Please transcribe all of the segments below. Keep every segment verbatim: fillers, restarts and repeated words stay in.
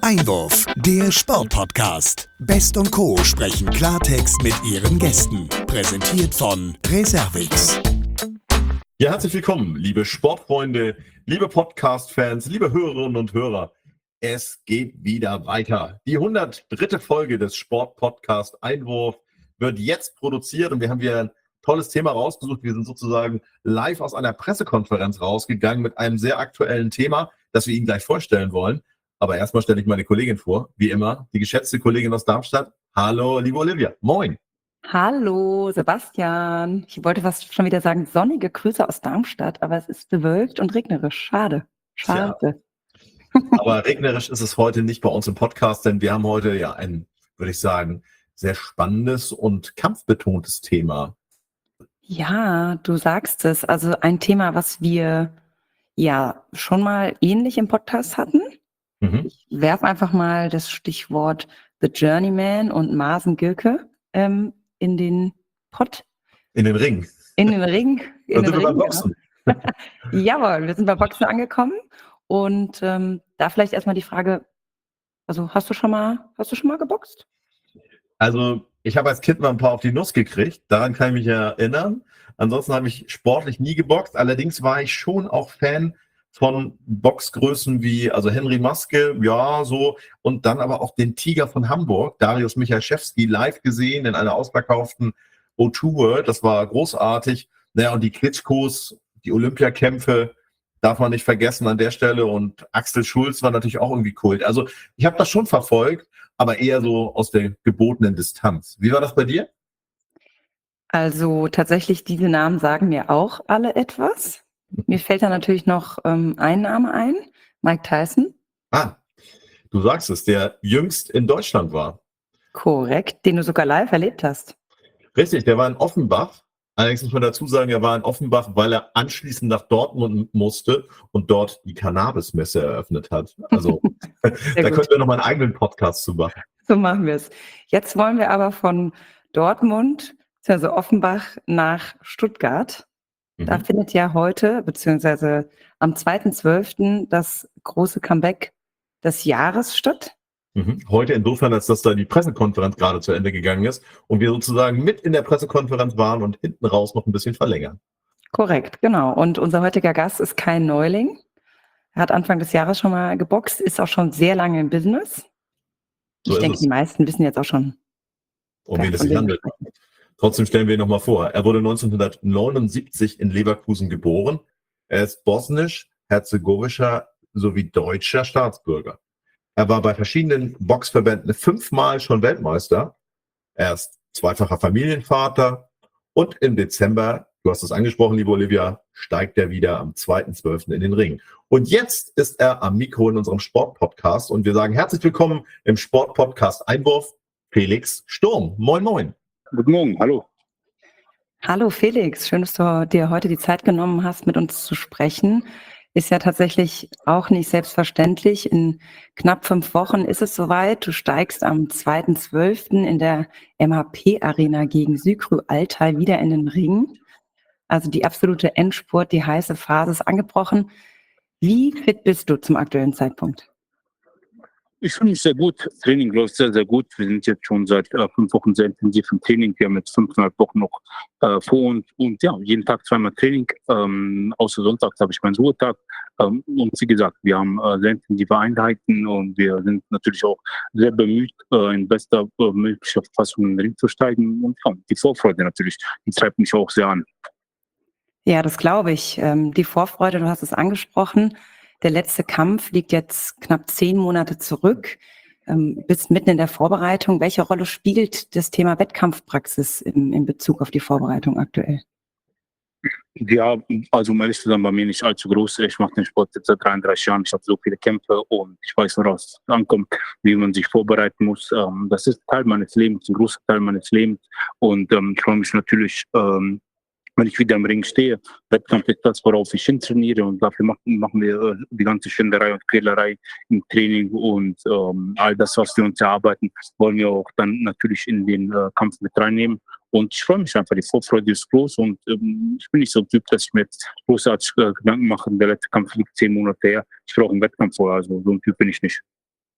Einwurf, der Sportpodcast. Best und Co. sprechen Klartext mit ihren Gästen. Präsentiert von Reservix. Ja, herzlich willkommen, liebe Sportfreunde, liebe Podcast-Fans, liebe Hörerinnen und Hörer. Es geht wieder weiter. Die hundertdritte Folge des Sportpodcast Einwurf wird jetzt produziert und wir haben wieder ein tolles Thema rausgesucht. Wir sind sozusagen live aus einer Pressekonferenz rausgegangen mit einem sehr aktuellen Thema, das wir Ihnen gleich vorstellen wollen. Aber erstmal stelle ich meine Kollegin vor, wie immer, die geschätzte Kollegin aus Darmstadt. Hallo, liebe Olivia. Moin. Hallo, Sebastian. Ich wollte fast schon wieder sagen, sonnige Grüße aus Darmstadt, aber es ist bewölkt und regnerisch. Schade. Schade. Tja. Aber regnerisch ist es heute nicht bei uns im Podcast, denn wir haben heute ja ein, würde ich sagen, sehr spannendes und kampfbetontes Thema. Ja, du sagst es. Also ein Thema, was wir ja schon mal ähnlich im Podcast hatten. Mhm. Ich werfe einfach mal das Stichwort The Journeyman und Marsen Gilke ähm, in den Pott. In den Ring. In den Ring. In Dann den sind wir Ring, beim Boxen. genau. Jawohl, wir sind bei Boxen angekommen. Und ähm, da vielleicht erstmal die Frage, also hast du schon mal, hast du schon mal geboxt? Also ich habe als Kind mal ein paar auf die Nuss gekriegt, daran kann ich mich erinnern. Ansonsten habe ich sportlich nie geboxt. Allerdings war ich schon auch Fan von Boxgrößen wie also Henry Maske, ja so, und dann aber auch den Tiger von Hamburg, Dariusz Michalczewski, live gesehen in einer ausverkauften O zwei World. Das war großartig. Naja, und die Klitschkos, die Olympiakämpfe darf man nicht vergessen an der Stelle. Und Axel Schulz war natürlich auch irgendwie Kult. Also ich habe das schon verfolgt, aber eher so aus der gebotenen Distanz. Wie war das bei dir? Also tatsächlich, diese Namen sagen mir auch alle etwas. Mir fällt da natürlich noch ähm, ein Name ein, Mike Tyson. Ah, du sagst es, der jüngst in Deutschland war. Korrekt, den du sogar live erlebt hast. Richtig, der war in Offenbach. Allerdings muss man dazu sagen, er war in Offenbach, weil er anschließend nach Dortmund musste und dort die Cannabis-Messe eröffnet hat. Also da gut. könnten wir noch mal einen eigenen Podcast zu machen. So machen wir es. Jetzt wollen wir aber von Dortmund, also Offenbach, nach Stuttgart. Da Mhm. findet ja heute, beziehungsweise am zweiten zwölften das große Comeback des Jahres statt. Mhm. Heute insofern, als dass da die Pressekonferenz gerade zu Ende gegangen ist und wir sozusagen mit in der Pressekonferenz waren und hinten raus noch ein bisschen verlängern. Korrekt, genau. Und unser heutiger Gast ist kein Neuling. Er hat Anfang des Jahres schon mal geboxt, ist auch schon sehr lange im Business. So ich ist denke, es. die meisten wissen jetzt auch schon, Um wer wen es von sich wem wir handelt. sprechen. Trotzdem stellen wir ihn nochmal vor. Er wurde neunzehnhundertneunundsiebzig in Leverkusen geboren. Er ist bosnisch, herzegowischer sowie deutscher Staatsbürger. Er war bei verschiedenen Boxverbänden fünfmal schon Weltmeister. Er ist zweifacher Familienvater und im Dezember, du hast es angesprochen, liebe Olivia, steigt er wieder am zweiten zwölften in den Ring. Und jetzt ist er am Mikro in unserem Sportpodcast und wir sagen herzlich willkommen im Sportpodcast Einwurf, Felix Sturm. Moin, moin. Guten Morgen, hallo. Hallo Felix, schön, dass du dir heute die Zeit genommen hast, mit uns zu sprechen. Ist ja tatsächlich auch nicht selbstverständlich. In knapp fünf Wochen ist es soweit. Du steigst am zweiten zwölften in der M H P-Arena gegen Sükrü Altai wieder in den Ring. Also die absolute Endspurt, die heiße Phase ist angebrochen. Wie fit bist du zum aktuellen Zeitpunkt? Ich fühle mich sehr gut. Training läuft sehr, sehr gut. Wir sind jetzt schon seit äh, fünf Wochen sehr intensiv im Training. Wir haben jetzt fünfeinhalb Wochen noch äh, vor uns. Und ja, jeden Tag zweimal Training. Ähm, außer Sonntags habe ich meinen Ruhetag. Ähm, und wie gesagt, wir haben äh, sehr intensive Einheiten und wir sind natürlich auch sehr bemüht, äh, in bester äh, möglicher Fassung in den Ring zu steigen. Und ja, die Vorfreude natürlich, die treibt mich auch sehr an. Ja, das glaube ich. Ähm, die Vorfreude, du hast es angesprochen. Der letzte Kampf liegt jetzt knapp zehn Monate zurück. Ähm, bist mitten in der Vorbereitung. Welche Rolle spielt das Thema Wettkampfpraxis in, in Bezug auf die Vorbereitung aktuell? Ja, also um ehrlich zu sein, bei mir nicht allzu groß. Ich mache den Sport jetzt seit dreiunddreißig Jahren. Ich habe so viele Kämpfe und ich weiß, woraus es ankommt, wie man sich vorbereiten muss. Ähm, das ist Teil meines Lebens, ein großer Teil meines Lebens. Und ähm, ich freue mich natürlich, ähm, wenn ich wieder im Ring stehe. Wettkampf ist das, worauf ich hintrainiere und dafür machen, machen wir äh, die ganze Schinderei und Quälerei im Training und ähm, all das, was wir uns erarbeiten, wollen wir auch dann natürlich in den äh, Kampf mit reinnehmen. Und ich freue mich einfach, die Vorfreude ist groß und ähm, ich bin nicht so ein Typ, dass ich mir jetzt großartig äh, Gedanken mache. Der letzte Kampf liegt zehn Monate her. Ich brauche einen Wettkampf vorher, also so ein Typ bin ich nicht.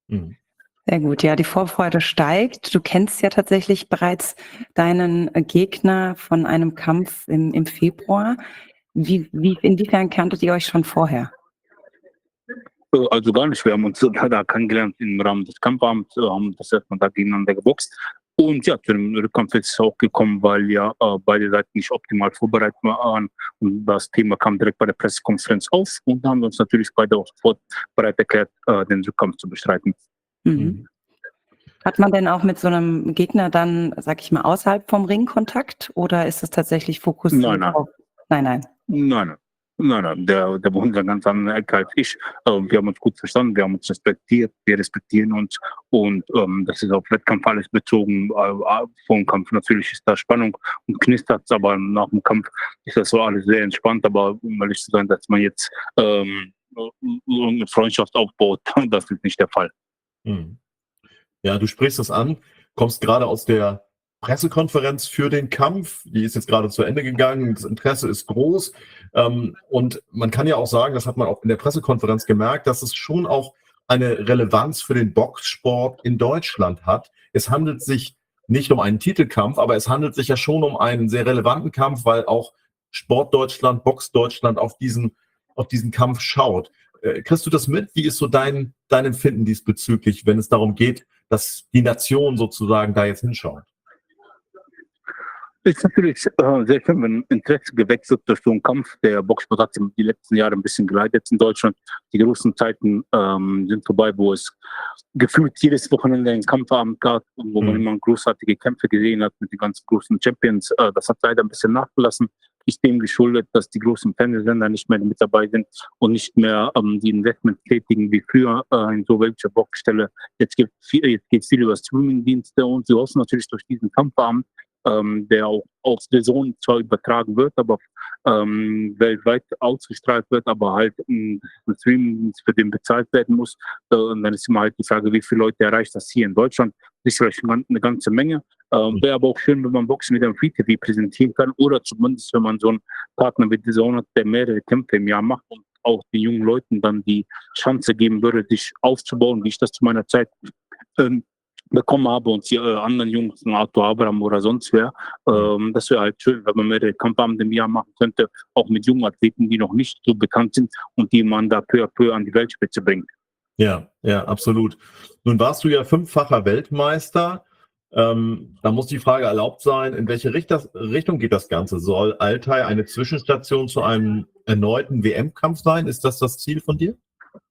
Mhm. Sehr gut, ja, die Vorfreude steigt. Du kennst ja tatsächlich bereits deinen äh, Gegner von einem Kampf im, im Februar. Wie, wie, inwiefern kanntet ihr euch schon vorher? Äh, Also gar nicht. Wir haben uns da, da kennengelernt im Rahmen des Kampfabends, äh, haben das erstmal da gegeneinander geboxt. Und ja, zu dem Rückkampf ist es auch gekommen, weil ja äh, beide Seiten nicht optimal vorbereitet waren. Und das Thema kam direkt bei der Pressekonferenz auf. Und da haben wir uns natürlich beide auch sofort bereit erklärt, äh, den Rückkampf zu bestreiten. Mhm. Mhm. Hat man denn auch mit so einem Gegner dann, sag ich mal, außerhalb vom Ring Kontakt oder ist es tatsächlich fokussiert Nein, nein. auf? Nein, nein. Nein, nein. Nein, nein, der, der wohnt in einer ganz anderen Ecke als ich. Ähm, wir haben uns gut verstanden, wir haben uns respektiert, wir respektieren uns und ähm, das ist auf Wettkampf alles bezogen. Äh, vor dem Kampf natürlich ist da Spannung und knistert, aber nach dem Kampf ist das so alles sehr entspannt. Aber um ehrlich zu sein, dass man jetzt ähm, eine Freundschaft aufbaut, das ist nicht der Fall. Mhm. Ja, du sprichst es an, kommst gerade aus der Pressekonferenz für den Kampf. Die ist jetzt gerade zu Ende gegangen. Das Interesse ist groß. Ähm, und man kann ja auch sagen, das hat man auch in der Pressekonferenz gemerkt, dass es schon auch eine Relevanz für den Boxsport in Deutschland hat. Es handelt sich nicht um einen Titelkampf, aber es handelt sich ja schon um einen sehr relevanten Kampf, weil auch Sport Deutschland, Box Deutschland auf diesen, auf diesen Kampf schaut. Äh, kriegst du das mit? Wie ist so dein, dein Empfinden diesbezüglich, wenn es darum geht, dass die Nation sozusagen da jetzt hinschaut? Ist natürlich äh, sehr schön, wenn Interesse geweckt wird durch so einen Kampf. Der Boxsport hat die letzten Jahre ein bisschen geleitet in Deutschland. Die großen Zeiten ähm, sind vorbei, wo es gefühlt jedes Wochenende einen Kampfabend gab, wo man Mhm. immer großartige Kämpfe gesehen hat mit den ganz großen Champions. Äh, das hat leider ein bisschen nachgelassen. Ist dem geschuldet, dass die großen Fernsehsender nicht mehr mit dabei sind und nicht mehr ähm, die Investment tätigen wie früher äh, in so welche Boxstelle. Jetzt gibt viel, jetzt geht viel über Streamingdienste und sie hoffen natürlich durch diesen Kampfabend, ähm, der auch auf der Zone zwar übertragen wird, aber ähm, weltweit ausgestrahlt wird, aber halt ein Stream für den bezahlt werden muss. Äh, und dann ist immer halt die Frage, wie viele Leute erreicht das hier in Deutschland? Ist vielleicht eine ganze Menge. Ähm, Wäre aber auch schön, wenn man Boxen mit einem Free-T V präsentieren kann oder zumindest, wenn man so einen Partner wie The Zone hat, der mehrere Kämpfe im Jahr macht und auch den jungen Leuten dann die Chance geben würde, sich aufzubauen, wie ich das zu meiner Zeit ähm, bekommen habe und die äh, anderen Jungs, Arthur Abraham oder sonst wer. Ähm, das wäre halt schön, wenn man mehrere Kampfabende im Jahr machen könnte, auch mit jungen Athleten, die noch nicht so bekannt sind und die man da peu à peu an die Weltspitze bringt. Ja, ja, absolut. Nun warst du ja fünffacher Weltmeister. Ähm, da muss die Frage erlaubt sein, in welche Richt- Richtung geht das Ganze? Soll Altai eine Zwischenstation zu einem erneuten W M-Kampf sein? Ist das das Ziel von dir?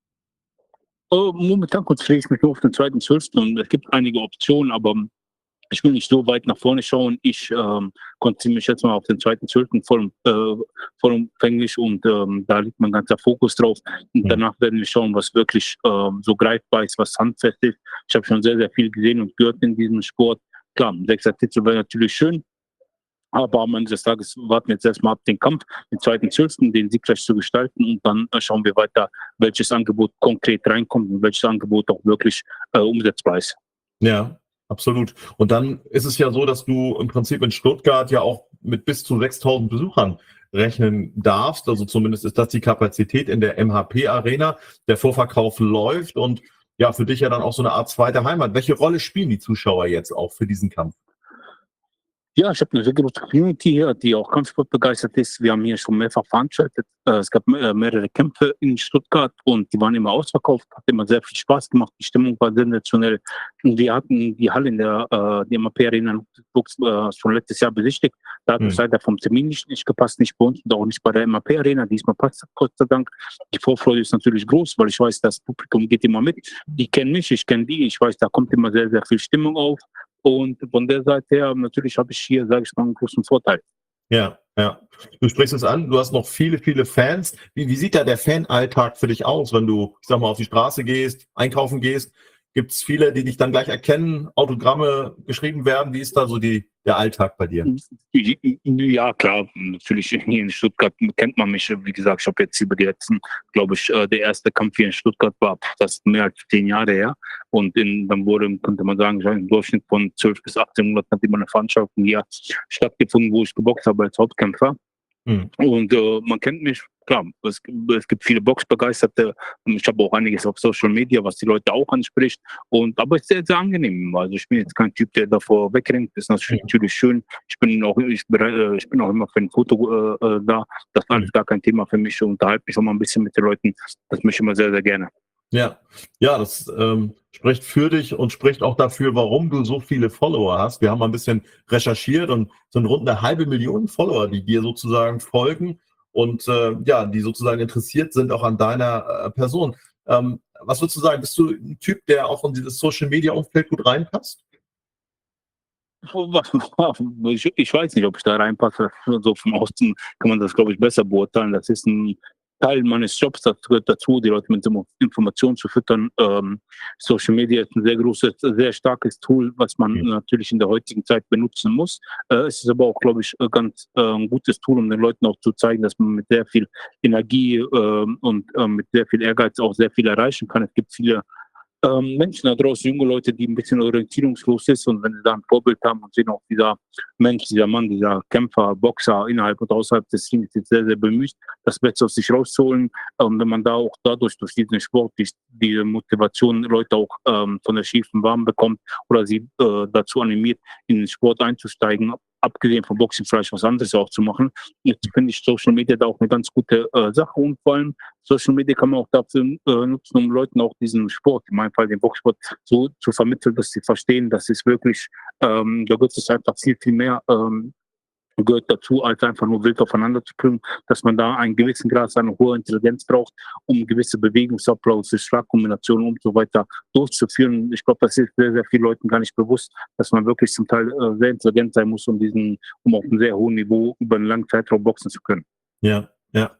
Äh, momentan konzentriere ich mich nur auf den zweiten zwölften und es gibt einige Optionen, aber ich will nicht so weit nach vorne schauen. Ich ähm, konzentriere mich jetzt mal auf den zweiten zwölften voll, äh, vollumfänglich und ähm, da liegt mein ganzer Fokus drauf. Und danach werden wir schauen, was wirklich ähm, so greifbar ist, was handfest ist. Ich habe schon sehr, sehr viel gesehen und gehört in diesem Sport. Klar, ein sechster Titel wäre natürlich schön, aber am Ende des Tages warten wir jetzt erstmal ab den Kampf, den zweiten zwölften den siegreich zu gestalten und dann äh, schauen wir weiter, welches Angebot konkret reinkommt und welches Angebot auch wirklich äh, umsetzbar ist. Ja, absolut. Und dann ist es ja so, dass du im Prinzip in Stuttgart ja auch mit bis zu sechstausend Besuchern rechnen darfst. Also zumindest ist das die Kapazität in der M H P-Arena. Der Vorverkauf läuft und ja, für dich ja dann auch so eine Art zweite Heimat. Welche Rolle spielen die Zuschauer jetzt auch für diesen Kampf? Ja, ich habe eine sehr große Community hier, die auch Kampfsport begeistert ist. Wir haben hier schon mehrfach veranstaltet. Äh, Es gab äh, mehrere Kämpfe in Stuttgart und die waren immer ausverkauft. Hat immer sehr viel Spaß gemacht. Die Stimmung war sensationell. Und wir hatten die Halle in der äh, die M A P Arena äh, schon letztes Jahr besichtigt. Da hat Hm. es leider vom Termin nicht, nicht gepasst, nicht bei uns und auch nicht bei der M A P Arena. Diesmal passt es, Gott sei Dank. Die Vorfreude ist natürlich groß, weil ich weiß, das Publikum geht immer mit. Die kennen mich, ich kenne die. Ich weiß, da kommt immer sehr, sehr viel Stimmung auf. Und von der Seite her, natürlich habe ich hier, sage ich mal, einen großen Vorteil. Ja, ja. Du sprichst es an, du hast noch viele, viele Fans. Wie, wie sieht da der Fanalltag für dich aus, wenn du, ich sag mal, auf die Straße gehst, einkaufen gehst? Gibt es viele, die dich dann gleich erkennen, Autogramme geschrieben werden? Wie ist da so die, der Alltag bei dir? Ja, klar, natürlich hier in Stuttgart kennt man mich. Wie gesagt, ich habe jetzt über die letzten, glaube ich, der erste Kampf hier in Stuttgart war, das ist mehr als zehn Jahre her. Und in, dann wurde, könnte man sagen, im Durchschnitt von zwölf bis achtzehn Monaten hat immer eine Veranstaltung hier stattgefunden, wo ich geboxt habe als Hauptkämpfer. Hm. Und äh, man kennt mich, klar, es, es gibt viele Boxbegeisterte. Ich habe auch einiges auf Social Media, was die Leute auch anspricht. Und aber es ist sehr, sehr angenehm. Also ich bin jetzt kein Typ, der davor wegrennt. Das ist natürlich schön. Ich bin auch, ich, berei- ich bin auch immer für ein Foto äh, da. Das war alles gar kein Thema für mich. Ich unterhalte mich auch mal ein bisschen mit den Leuten. Das möchte ich immer sehr, sehr gerne. Ja, ja, das ähm, spricht für dich und spricht auch dafür, warum du so viele Follower hast. Wir haben mal ein bisschen recherchiert und sind rund eine halbe Million Follower, die dir sozusagen folgen und äh, ja, die sozusagen interessiert sind auch an deiner äh, Person. Ähm, was würdest du sagen? Bist du ein Typ, der auch in dieses Social Media Umfeld gut reinpasst? Ich, ich weiß nicht, ob ich da reinpasse. So vom Außen kann man das, glaube ich, besser beurteilen. Das ist ein Teil meines Jobs, das gehört dazu, die Leute mit Informationen zu füttern. Ähm, Social Media ist ein sehr großes, sehr starkes Tool, was man Mhm. natürlich in der heutigen Zeit benutzen muss. Äh, es ist aber auch, glaube ich, ganz äh, ein gutes Tool, um den Leuten auch zu zeigen, dass man mit sehr viel Energie äh, und äh, mit sehr viel Ehrgeiz auch sehr viel erreichen kann. Es gibt viele ähm, Menschen da draußen, junge Leute, die ein bisschen orientierungslos ist, und wenn sie da ein Vorbild haben und sehen auch, dieser Mensch, dieser Mann, dieser Kämpfer, Boxer innerhalb und außerhalb des Teams ist sehr, sehr bemüht, das Beste aus sich rauszuholen. Und wenn man da auch dadurch, durch diesen Sport, die, die Motivation Leute auch ähm, von der schiefen Bahn bekommt oder sie äh, dazu animiert, in den Sport einzusteigen, abgesehen vom Boxen vielleicht was anderes auch zu machen. Jetzt finde ich Social Media da auch eine ganz gute äh, Sache, und vor allem Social Media kann man auch dafür äh, nutzen, um Leuten auch diesen Sport, in meinem Fall den Boxsport, so zu vermitteln, dass sie verstehen, dass es wirklich, ähm, da gibt es einfach viel, viel mehr ähm, gehört dazu, als einfach nur wild aufeinander zu bringen, dass man da einen gewissen Grad an hoher Intelligenz braucht, um gewisse Bewegungsabläufe, Schlagkombinationen und so weiter durchzuführen. Ich glaube, das ist sehr, sehr vielen Leuten gar nicht bewusst, dass man wirklich zum Teil äh, sehr intelligent sein muss, um diesen, um auf einem sehr hohen Niveau über einen langen Zeitraum boxen zu können. Ja, ja.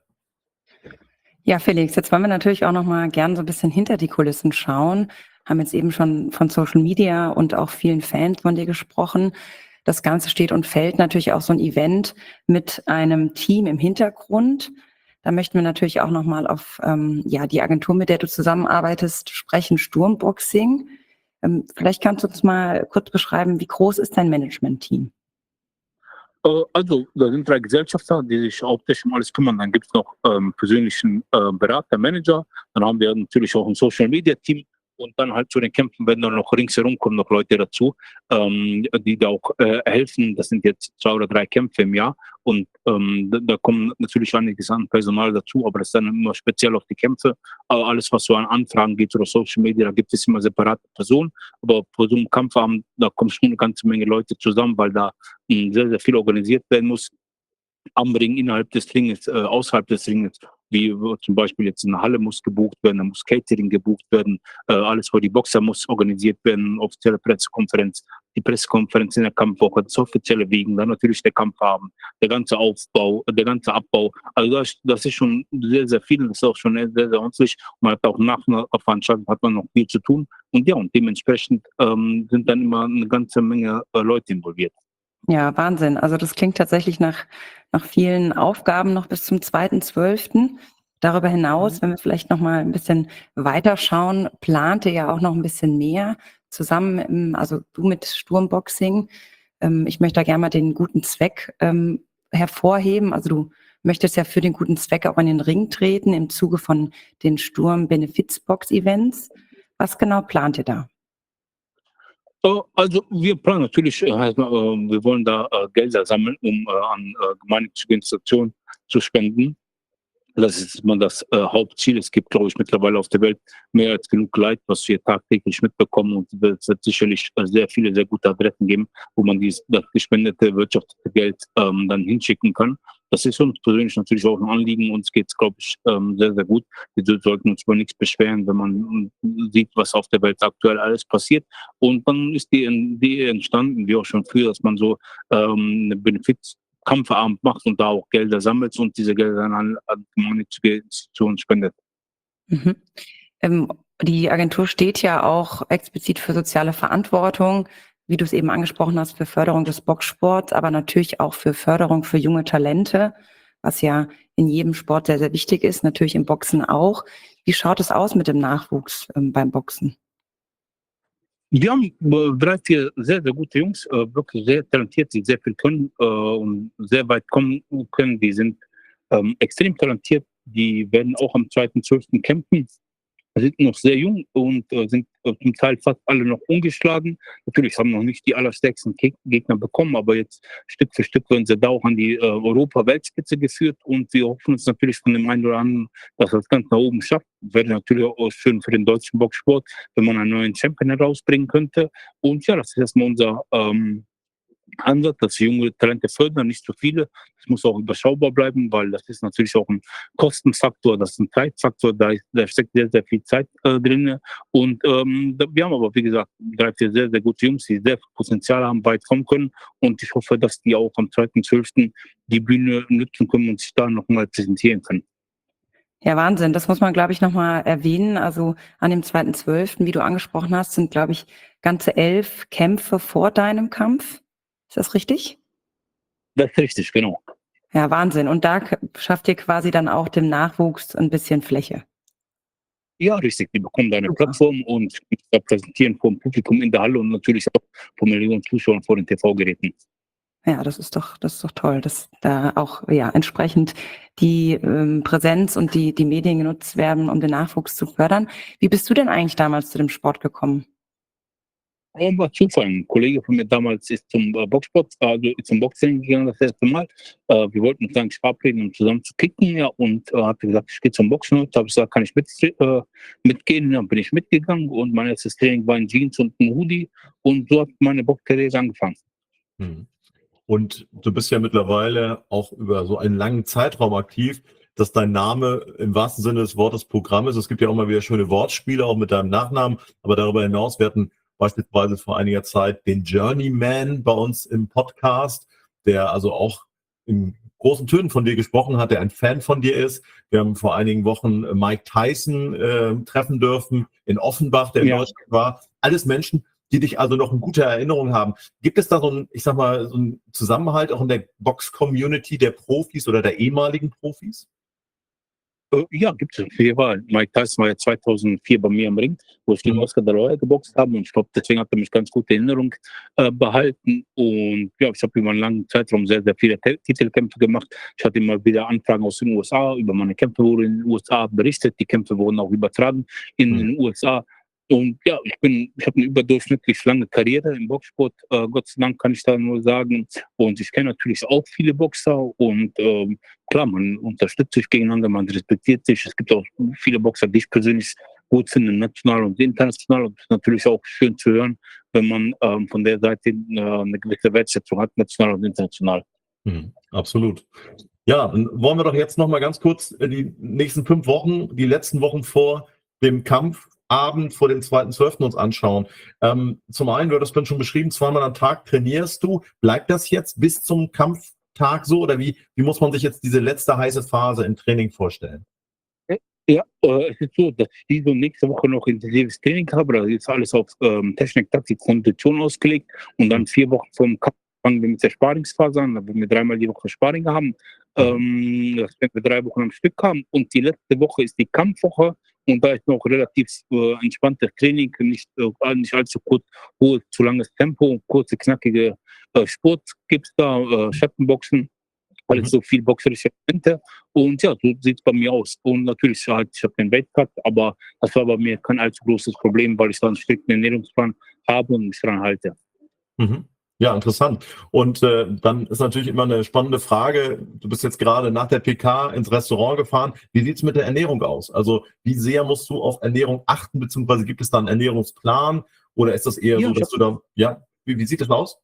Ja, Felix, jetzt wollen wir natürlich auch noch mal gern so ein bisschen hinter die Kulissen schauen. Haben jetzt eben schon von Social Media und auch vielen Fans von dir gesprochen. Das Ganze steht und fällt natürlich auch so ein Event mit einem Team im Hintergrund. Da möchten wir natürlich auch noch mal auf ähm, ja, die Agentur, mit der du zusammenarbeitest, sprechen, Sturmboxing. Ähm, vielleicht kannst du uns mal kurz beschreiben, wie groß ist dein Management-Team? Äh, Also, da sind drei Gesellschafter, die sich hauptsächlich um alles kümmern. Dann gibt es noch ähm, persönlichen äh, Berater, Manager. Dann haben wir natürlich auch ein Social Media Team. Und dann halt zu den Kämpfen werden dann noch ringsherum kommen noch Leute dazu, ähm, die da auch äh, helfen. Das sind jetzt zwei oder drei Kämpfe im Jahr. Und ähm, da, da kommen natürlich einiges an Personal dazu, aber das ist dann immer speziell auf die Kämpfe. Aber alles, was so an Anfragen geht oder Social Media, da gibt es immer separate Personen. Aber vor so einem Kampfabend, da kommen schon eine ganze Menge Leute zusammen, weil da mh, sehr, sehr viel organisiert werden muss. Am Ring, innerhalb des Ringes, äh, außerhalb des Ringes, wie äh, zum Beispiel jetzt eine Halle muss gebucht werden, da muss Catering gebucht werden, äh, alles für die Boxer muss organisiert werden, offizielle Pressekonferenz, die Pressekonferenz in der Kampfwoche, das offizielle Wiegen, dann natürlich der Kampfabend, der ganze Aufbau, der ganze Abbau. Also das, das ist schon sehr, sehr viel, das ist auch schon sehr, sehr ordentlich. Man hat auch nach einer Veranstaltung hat man noch viel zu tun. Und ja, und dementsprechend ähm, sind dann immer eine ganze Menge äh, Leute involviert. Ja, Wahnsinn. Also das klingt tatsächlich nach, nach vielen Aufgaben noch bis zum zweiten zwölften. Darüber hinaus, wenn wir vielleicht noch mal ein bisschen weiter schauen, plant ihr ja auch noch ein bisschen mehr zusammen, im, also du mit Sturmboxing. Ähm, ich möchte da gerne mal den guten Zweck ähm, hervorheben. Also du möchtest ja für den guten Zweck auch in den Ring treten im Zuge von den Sturm-Benefizbox-Events. Was genau plant ihr da? Äh, Also wir planen natürlich, äh, heißt, äh, wir wollen da äh, Gelder sammeln, um äh, an äh, gemeinnützige Institutionen zu spenden. Das ist immer das äh, Hauptziel. Es gibt, glaube ich, mittlerweile auf der Welt mehr als genug Leid, was wir tagtäglich mitbekommen. Und es wird sicherlich äh, sehr viele, sehr gute Adressen geben, wo man dies, das gespendete wirtschaftliche Geld ähm, dann hinschicken kann. Das ist uns persönlich natürlich auch ein Anliegen. Uns geht es, glaube ich, ähm, sehr, sehr gut. Wir sollten uns über nichts beschweren, wenn man äh, sieht, was auf der Welt aktuell alles passiert. Und dann ist die Idee entstanden, wie auch schon früher, dass man so ähm, eine Benefits Kampfabend macht und da auch Gelder sammelt und diese Gelder dann an, an gemeinnützige Institutionen spendet. Mhm. Ähm, die Agentur steht ja auch explizit für soziale Verantwortung, wie du es eben angesprochen hast, für Förderung des Boxsports, aber natürlich auch für Förderung für junge Talente, was ja in jedem Sport sehr, sehr wichtig ist, natürlich im Boxen auch. Wie schaut es aus mit dem Nachwuchs ähm, beim Boxen? Wir haben äh, drei, vier sehr, sehr gute Jungs, äh, wirklich sehr talentiert, die sehr viel können äh, und sehr weit kommen können. Die sind ähm, extrem talentiert, die werden auch am zweiten zwölften kämpfen. Sind noch sehr jung und äh, sind äh, zum Teil fast alle noch ungeschlagen. Natürlich haben noch nicht die allerstärksten Geg- Gegner bekommen, aber jetzt Stück für Stück werden sie da auch an die äh, Europa-Weltspitze geführt und wir hoffen uns natürlich von dem einen oder anderen, dass er das ganz nach oben schafft. Wäre natürlich auch schön für den deutschen Boxsport, wenn man einen neuen Champion herausbringen könnte. Und ja, das ist erstmal unser ähm, Ansatz, dass junge Talente fördern, nicht zu viele. Das muss auch überschaubar bleiben, weil das ist natürlich auch ein Kostenfaktor, das ist ein Zeitfaktor, da, ist, da steckt sehr, sehr viel Zeit äh, drin. Und ähm, da, wir haben aber, wie gesagt, drei, vier sehr, sehr gute Jungs, die sehr viel Potenzial haben, weit kommen können. Und ich hoffe, dass die auch am zweiten zwölften die Bühne nutzen können und sich da nochmal präsentieren können. Ja, Wahnsinn. Das muss man, glaube ich, nochmal erwähnen. Also an dem zweiten zwölften, wie du angesprochen hast, sind, glaube ich, ganze elf Kämpfe vor deinem Kampf. Ist das richtig? Das ist richtig, genau. Ja, Wahnsinn. Und da k- schafft ihr quasi dann auch dem Nachwuchs ein bisschen Fläche. Ja, richtig. Die bekommen da eine Super. Plattform und sich da präsentieren vom Publikum in der Halle und natürlich auch von Millionen Zuschauern vor den T V-Geräten. Ja, das ist doch, das ist doch toll, dass da auch ja entsprechend die ähm, Präsenz und die, die Medien genutzt werden, um den Nachwuchs zu fördern. Wie bist du denn eigentlich damals zu dem Sport gekommen? Oh, war Zufall. Ein Kollege von mir damals ist zum äh, Boxsport, also ist zum Boxtraining gegangen das erste Mal. Äh, wir wollten uns eigentlich verabreden, um zusammen zu kicken, ja, und äh, hat gesagt, ich gehe zum Boxen heute. Habe ich gesagt, kann ich mit, äh, mitgehen? Dann bin ich mitgegangen und mein erstes Training war in Jeans und ein Hoodie und so hat meine Boxkarriere angefangen. Hm. Und du bist ja mittlerweile auch über so einen langen Zeitraum aktiv, dass dein Name im wahrsten Sinne des Wortes Programm ist. Es gibt ja auch mal wieder schöne Wortspiele, auch mit deinem Nachnamen. Aber darüber hinaus, wir hatten beispielsweise vor einiger Zeit den Journeyman bei uns im Podcast, der also auch in großen Tönen von dir gesprochen hat, der ein Fan von dir ist. Wir haben vor einigen Wochen Mike Tyson äh, treffen dürfen in Offenbach, der in Ja. Deutschland war. Alles Menschen, die dich also noch in guter Erinnerung haben. Gibt es da so ein, ich sag mal, so ein Zusammenhalt auch in der Box-Community der Profis oder der ehemaligen Profis? Äh, Ja, gibt es auf jeden Fall. Mike Tyson war ja zweitausendvier bei mir im Ring, wo ich gegen Mhm. Oscar de la Hoya geboxt habe und ich glaube, deswegen hat er mich ganz gut in Erinnerung äh, behalten und ja, ich habe über einen langen Zeitraum sehr, sehr viele Te- Titelkämpfe gemacht. Ich hatte immer wieder Anfragen aus den U S A, über meine Kämpfe wurden in den U S A berichtet, die Kämpfe wurden auch übertragen in Mhm. den U S A. Und ja, ich bin, ich habe eine überdurchschnittlich lange Karriere im Boxsport, äh, Gott sei Dank kann ich da nur sagen. Und ich kenne natürlich auch viele Boxer und ähm, klar, man unterstützt sich gegeneinander, man respektiert sich. Es gibt auch viele Boxer, die ich persönlich gut finde, national und international. Und es ist natürlich auch schön zu hören, wenn man ähm, von der Seite äh, eine gewisse Wertschätzung hat, national und international. Mhm. Absolut. Ja, dann wollen wir doch jetzt noch mal ganz kurz äh, die nächsten fünf Wochen, die letzten Wochen vor dem Kampfabend, vor dem zweiten zwölften uns anschauen. Ähm, zum einen, du hattest schon beschrieben, zweimal am Tag trainierst du. Bleibt das jetzt bis zum Kampftag so oder wie, wie muss man sich jetzt diese letzte heiße Phase im Training vorstellen? Ja, äh, es ist so, dass ich diese und nächste Woche noch intensives Training habe. Da ist alles auf ähm, Technik, Taktik, Kondition ausgelegt. Und dann vier Wochen vom Kampf fangen wir mit der Sparingsphase an, da werden wir dreimal die Woche Sparring haben. Ähm, das werden wir drei Wochen am Stück haben. Und die letzte Woche ist die Kampfwoche. Und da ist noch relativ äh, entspanntes Training, nicht, äh, nicht allzu kurz, hohes, zu langes Tempo, kurze, knackige äh, Sport gibt es da, äh, Schattenboxen. Alles Mhm. so viel boxerische Elemente. Und ja, so sieht es bei mir aus. Und natürlich, halt, ich habe den Weightcut, aber das war bei mir kein allzu großes Problem, weil ich da einen strikten Ernährungsplan habe und mich dran halte. Mhm. Ja, interessant. Und äh, dann ist natürlich immer eine spannende Frage. Du bist jetzt gerade nach der P K ins Restaurant gefahren. Wie sieht's mit der Ernährung aus? Also wie sehr musst du auf Ernährung achten, beziehungsweise gibt es da einen Ernährungsplan oder ist das eher Ja, so, ich dass du da, ja, wie, wie sieht das aus?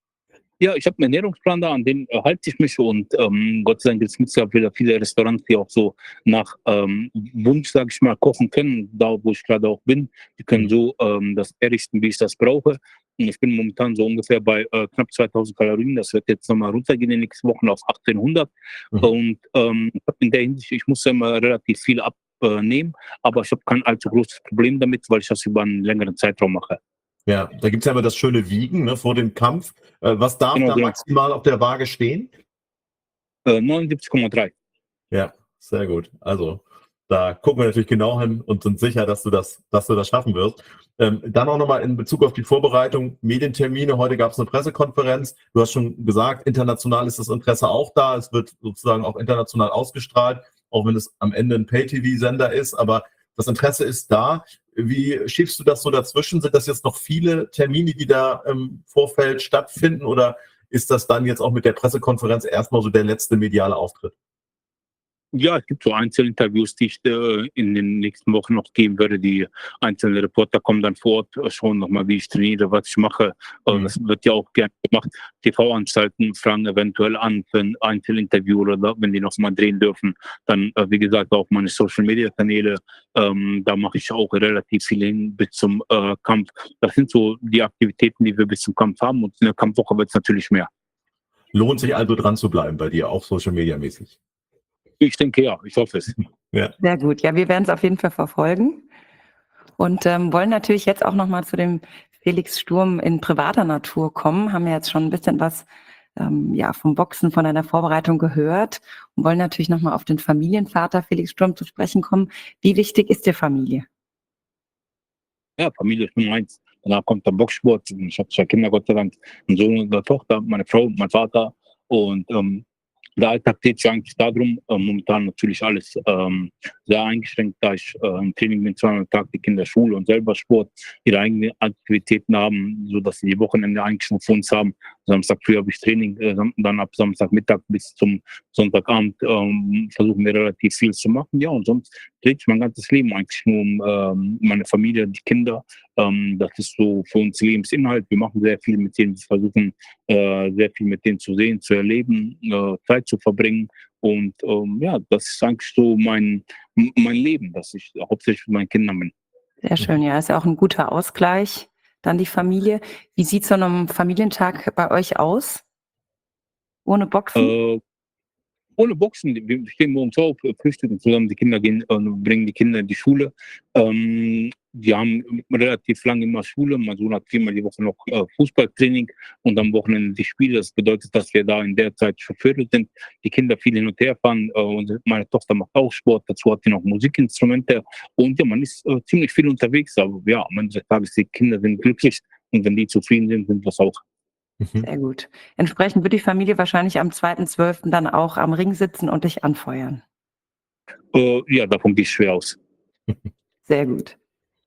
Ja, ich habe einen Ernährungsplan da, an den äh, halte ich mich und ähm, Gott sei Dank gibt es ja wieder viele Restaurants, die auch so nach ähm, Wunsch, sage ich mal, kochen können, da wo ich gerade auch bin. Die können Mhm. so ähm, das errichten, wie ich das brauche. Und ich bin momentan so ungefähr bei äh, knapp zweitausend Kalorien. Das wird jetzt nochmal runtergehen in den nächsten Wochen auf achtzehnhundert. Mhm. Und ähm, in der Hinsicht, ich muss ja immer relativ viel abnehmen, aber ich habe kein allzu großes Problem damit, weil ich das über einen längeren Zeitraum mache. Ja, da gibt's ja immer das schöne Wiegen, ne, vor dem Kampf. Äh, was darf Genau, da genau. maximal auf der Waage stehen? Äh, neunundsiebzig Komma drei. Ja, sehr gut. Also Da gucken wir natürlich genau hin und sind sicher, dass du das, dass du das schaffen wirst. Ähm, dann auch nochmal in Bezug auf die Vorbereitung, Medientermine. Heute gab es eine Pressekonferenz. Du hast schon gesagt, international ist das Interesse auch da. Es wird sozusagen auch international ausgestrahlt, auch wenn es am Ende ein Pay-T V-Sender ist. Aber das Interesse ist da. Wie schiebst du das so dazwischen? Sind das jetzt noch viele Termine, die da im Vorfeld stattfinden? Oder ist das dann jetzt auch mit der Pressekonferenz erstmal so der letzte mediale Auftritt? Ja, es gibt so Einzelinterviews, die ich äh, in den nächsten Wochen noch geben werde. Die einzelnen Reporter kommen dann vor Ort, äh, schauen nochmal, wie ich trainiere, was ich mache. Äh, Mhm. Das wird ja auch gerne gemacht. T V-Anstalten fragen eventuell an für ein Einzelinterview oder da, wenn die nochmal drehen dürfen. Dann, äh, wie gesagt, auch meine Social-Media-Kanäle. Ähm, da mache ich auch relativ viel hin bis zum äh, Kampf. Das sind so die Aktivitäten, die wir bis zum Kampf haben. Und in der Kampfwoche wird es natürlich mehr. Lohnt sich also dran zu bleiben bei dir, auch Social Media mäßig. Ich denke ja, ich hoffe es. Ja. Sehr gut. Ja, wir werden es auf jeden Fall verfolgen und ähm, wollen natürlich jetzt auch nochmal zu dem Felix Sturm in privater Natur kommen. Haben ja jetzt schon ein bisschen was ähm, ja, vom Boxen, von deiner Vorbereitung gehört und wollen natürlich nochmal auf den Familienvater Felix Sturm zu sprechen kommen. Wie wichtig ist dir Familie? Ja, Familie ist Nummer eins. Danach kommt der Boxsport. Ich habe zwei Kinder, Gott sei Dank, einen Sohn und eine Tochter, meine Frau, mein Vater. Und ähm, der Alltag geht sich eigentlich darum, äh, momentan natürlich alles ähm, sehr eingeschränkt, da ich äh, im Training bin, zweimal am Tag, die Kinder Schule und selber Sport, ihre eigenen Aktivitäten haben, sodass sie die Wochenende eigentlich schon für uns haben. Samstag früh habe ich Training, äh, dann ab Samstagmittag bis zum Sonntagabend ähm, versuchen wir relativ viel zu machen. Ja, und sonst dreht sich mein ganzes Leben eigentlich nur um ähm, meine Familie, die Kinder. Ähm, das ist so für uns Lebensinhalt. Wir machen sehr viel mit denen, wir versuchen äh, sehr viel mit denen zu sehen, zu erleben, äh, Zeit zu verbringen. Und ähm, ja, das ist eigentlich so mein, mein Leben, dass ich hauptsächlich mit meinen Kindern bin. Sehr schön, ja, ist ja auch ein guter Ausgleich. Dann die Familie. Wie sieht so ein Familientag bei euch aus? Ohne Boxen? Äh, Ohne Boxen, wir stehen morgens auf, frühstücken zusammen, die Kinder gehen, äh, bringen die Kinder in die Schule. Ähm, wir haben relativ lange immer Schule. Mein Sohn hat viermal die Woche noch äh, Fußballtraining und am Wochenende die Spiele. Das bedeutet, dass wir da in der Zeit verführt sind. Die Kinder viel hin und her fahren. Äh, und meine Tochter macht auch Sport. Dazu hat sie noch Musikinstrumente. Und ja, man ist äh, ziemlich viel unterwegs. Aber ja, am Ende des Tages, die Kinder sind glücklich. Und wenn die zufrieden sind, sind wir es auch. Mhm. Sehr gut. Entsprechend wird die Familie wahrscheinlich am zweiten zwölften dann auch am Ring sitzen und dich anfeuern. Äh, ja, davon gehe ich schwer aus. Sehr gut.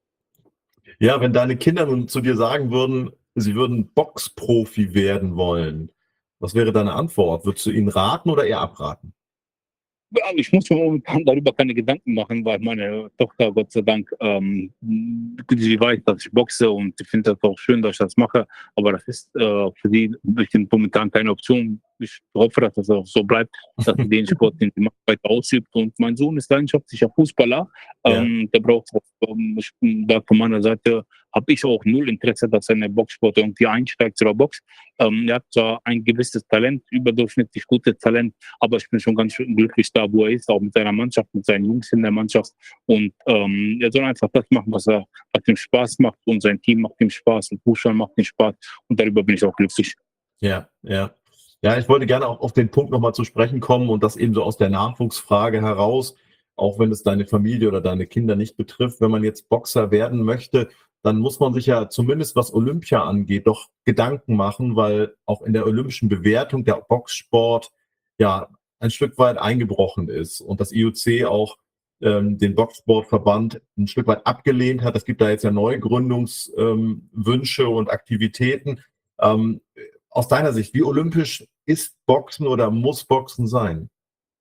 Ja, wenn deine Kinder nun zu dir sagen würden, sie würden Boxprofi werden wollen, was wäre deine Antwort? Würdest du ihnen raten oder eher abraten? Ja, ich muss mir momentan darüber keine Gedanken machen, weil meine Tochter, Gott sei Dank, ähm, sie weiß, dass ich boxe und ich finde das auch schön, dass ich das mache. Aber das ist äh, für sie bestimmt momentan keine Option. Ich hoffe, dass das auch so bleibt, dass sie den Sport, den sie macht, weiter ausübt. Und mein Sohn ist leidenschaftlicher Fußballer. Ähm, Der braucht auch, ähm, ich, da von meiner Seite habe ich auch null Interesse, dass er in den Boxsport irgendwie einsteigt oder boxt. Ähm, er hat zwar ein gewisses Talent, überdurchschnittlich gutes Talent, aber ich bin schon ganz schön glücklich da, wo er ist, auch mit seiner Mannschaft, mit seinen Jungs in der Mannschaft. Und ähm, er soll einfach das machen, was er, was ihm Spaß macht, und sein Team macht ihm Spaß und Fußball macht ihm Spaß, und darüber bin ich auch glücklich. Ja, ja. Ja, ich wollte gerne auch auf den Punkt nochmal zu sprechen kommen und das eben so aus der Nachwuchsfrage heraus, auch wenn es deine Familie oder deine Kinder nicht betrifft. Wenn man jetzt Boxer werden möchte, dann muss man sich ja zumindest was Olympia angeht, doch Gedanken machen, weil auch in der olympischen Bewertung der Boxsport ja ein Stück weit eingebrochen ist und das I O C auch ähm, den Boxsportverband ein Stück weit abgelehnt hat. Es gibt da jetzt ja Neugründungswünsche ähm, und Aktivitäten. Ähm, aus deiner Sicht, wie olympisch ist Boxen oder muss Boxen sein?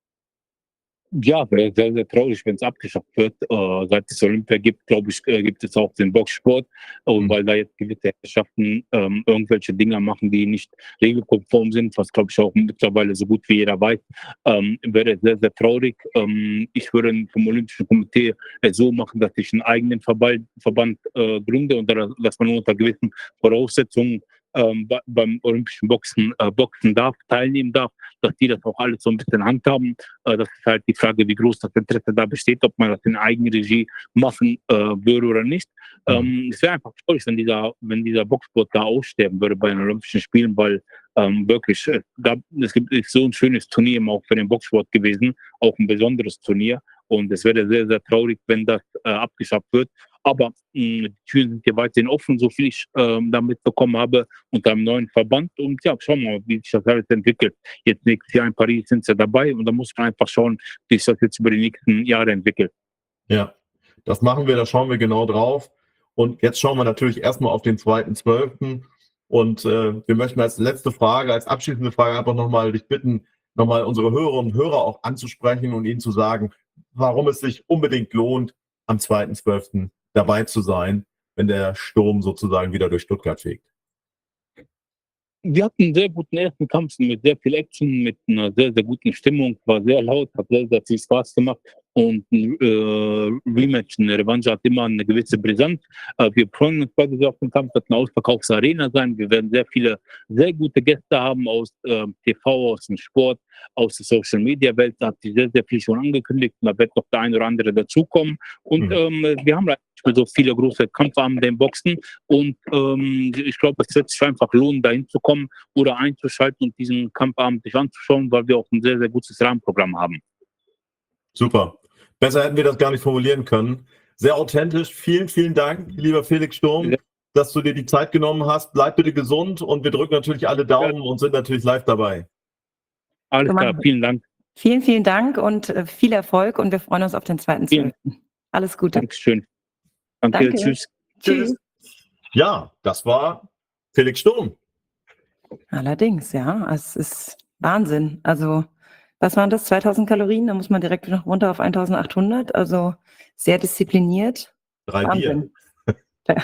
Ja, wäre sehr, sehr traurig, wenn es abgeschafft wird. Äh, seit es Olympia gibt, glaube ich, äh, gibt es auch den Boxsport. Und Mhm. weil da jetzt gewisse Herrschaften ähm, irgendwelche Dinge machen, die nicht regelkonform sind, was, glaube ich, auch mittlerweile so gut wie jeder weiß, ähm, wäre sehr, sehr traurig. Ähm, ich würde vom Olympischen Komitee es so machen, dass ich einen eigenen Verband, Verband äh, gründe und dass man unter gewissen Voraussetzungen ähm, bei, beim Olympischen Boxen äh, boxen darf, teilnehmen darf, dass die das auch alles so ein bisschen handhaben. Äh, das ist halt die Frage, wie groß das Interesse da besteht, ob man das in Eigenregie machen äh, würde oder nicht. Mhm. Ähm, es wäre einfach traurig, wenn dieser, wenn dieser Boxsport da aussterben würde bei den Olympischen Spielen, weil ähm, wirklich, äh, da, es gibt ist so ein schönes Turnier immer auch für den Boxsport gewesen, auch ein besonderes Turnier. Und es wäre sehr, sehr traurig, wenn das äh, abgeschafft wird. Aber mh, die Türen sind hier weiterhin offen, so viel ich äh, damit bekommen habe, unter einem neuen Verband. Und ja, schauen wir mal, wie sich das alles entwickelt. Jetzt nächstes Jahr in Paris sind sie dabei und da muss man einfach schauen, wie sich das jetzt über die nächsten Jahre entwickelt. Ja, das machen wir, da schauen wir genau drauf. Und jetzt schauen wir natürlich erstmal auf den zweiten zwölften Und äh, wir möchten als letzte Frage, als abschließende Frage einfach nochmal dich bitten, nochmal unsere Hörerinnen und Hörer auch anzusprechen und ihnen zu sagen, warum es sich unbedingt lohnt, am zweiten zwölften dabei zu sein, wenn der Sturm sozusagen wieder durch Stuttgart fegt. Wir hatten einen sehr guten ersten Kampf mit sehr viel Action, mit einer sehr, sehr guten Stimmung, war sehr laut, hat sehr, sehr viel Spaß gemacht und ein äh, Rematch, eine Revanche hat immer eine gewisse Brisanz. Äh, wir freuen uns beide sehr auf den Kampf, wird eine Ausverkaufsarena sein, wir werden sehr viele, sehr gute Gäste haben aus äh, T V, aus dem Sport, aus der Social-Media-Welt, da hat sich sehr, sehr viel schon angekündigt und da wird noch der eine oder andere dazukommen und mhm. ähm, wir haben leider nicht mehr so viele große Kampfabende im Boxen und ähm, ich glaube, es wird sich einfach lohnen, dahin zu kommen oder einzuschalten und diesen Kampfabend sich anzuschauen, weil wir auch ein sehr, sehr gutes Rahmenprogramm haben. Super. Besser hätten wir das gar nicht formulieren können. Sehr authentisch. Vielen, vielen Dank, lieber Felix Sturm, ja. dass du dir die Zeit genommen hast. Bleib bitte gesund und wir drücken natürlich alle Daumen ja. und sind natürlich live dabei. Alles klar, vielen Dank. Vielen, vielen Dank und äh, viel Erfolg und wir freuen uns auf den zweiten zwölften Alles Gute. Dankeschön. Danke, Danke. Tschüss. Tschüss. Ja, das war Felix Sturm. Allerdings, ja, es ist Wahnsinn. Also, was waren das? zweitausend Kalorien, da muss man direkt noch runter auf eintausendachthundert. Also, sehr diszipliniert. Drei Wahnsinn. Bier.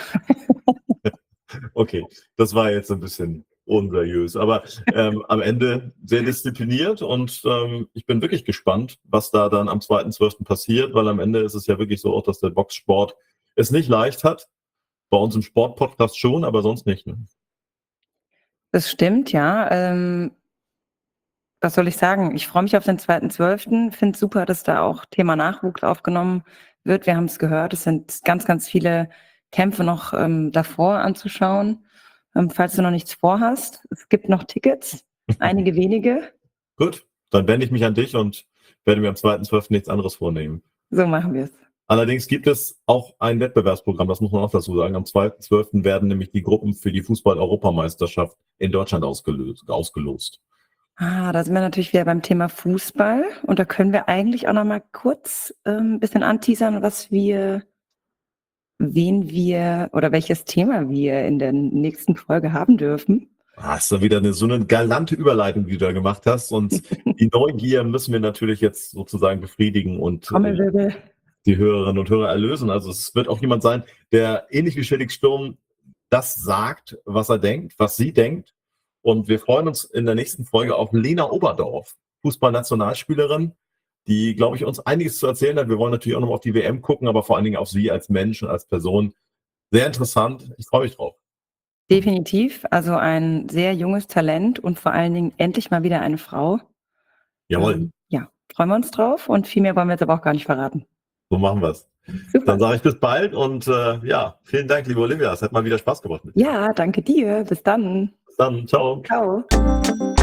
Okay, das war jetzt ein bisschen unseriös, aber ähm, am Ende sehr diszipliniert und ähm, ich bin wirklich gespannt, was da dann am zweiten zwölften passiert, weil am Ende ist es ja wirklich so auch, dass der Boxsport es nicht leicht hat. Bei uns im Sportpodcast schon, aber sonst nicht. Ne? Das stimmt, ja. Ähm, was soll ich sagen? Ich freue mich auf den zweiten zwölften Finde es super, dass da auch Thema Nachwuchs aufgenommen wird. Wir haben es gehört, es sind ganz, ganz viele Kämpfe noch ähm, davor anzuschauen. Ähm, falls du noch nichts vorhast, es gibt noch Tickets, einige wenige. Gut, dann wende ich mich an dich und werde mir am zweiten zwölften nichts anderes vornehmen. So machen wir es. Allerdings gibt es auch ein Wettbewerbsprogramm, das muss man auch dazu sagen. Am zweiten zwölften werden nämlich die Gruppen für die Fußball-Europameisterschaft in Deutschland ausgelöst, ausgelost. Ah, da sind wir natürlich wieder beim Thema Fußball und da können wir eigentlich auch noch mal kurz ein ähm, bisschen anteasern, was wir wen wir oder welches Thema wir in der nächsten Folge haben dürfen. Hast du wieder eine, so eine galante Überleitung, die du da gemacht hast. Und die Neugier müssen wir natürlich jetzt sozusagen befriedigen und äh, die Hörerinnen und Hörer erlösen. Also es wird auch jemand sein, der ähnlich wie Felix Sturm das sagt, was er denkt, was sie denkt. Und wir freuen uns in der nächsten Folge auf Lena Oberdorf, Fußballnationalspielerin, die, glaube ich, uns einiges zu erzählen hat. Wir wollen natürlich auch noch auf die W M gucken, aber vor allen Dingen auf sie als Mensch und als Person. Sehr interessant. Ich freue mich drauf. Definitiv. Also ein sehr junges Talent und vor allen Dingen endlich mal wieder eine Frau. Jawohl. Ähm, ja, freuen wir uns drauf und viel mehr wollen wir jetzt aber auch gar nicht verraten. So machen wir es. Dann sage ich bis bald und äh, ja, vielen Dank, liebe Olivia. Es hat mal wieder Spaß gemacht mit dir. Ja, danke dir. Bis dann. Bis dann. Ciao. Ciao.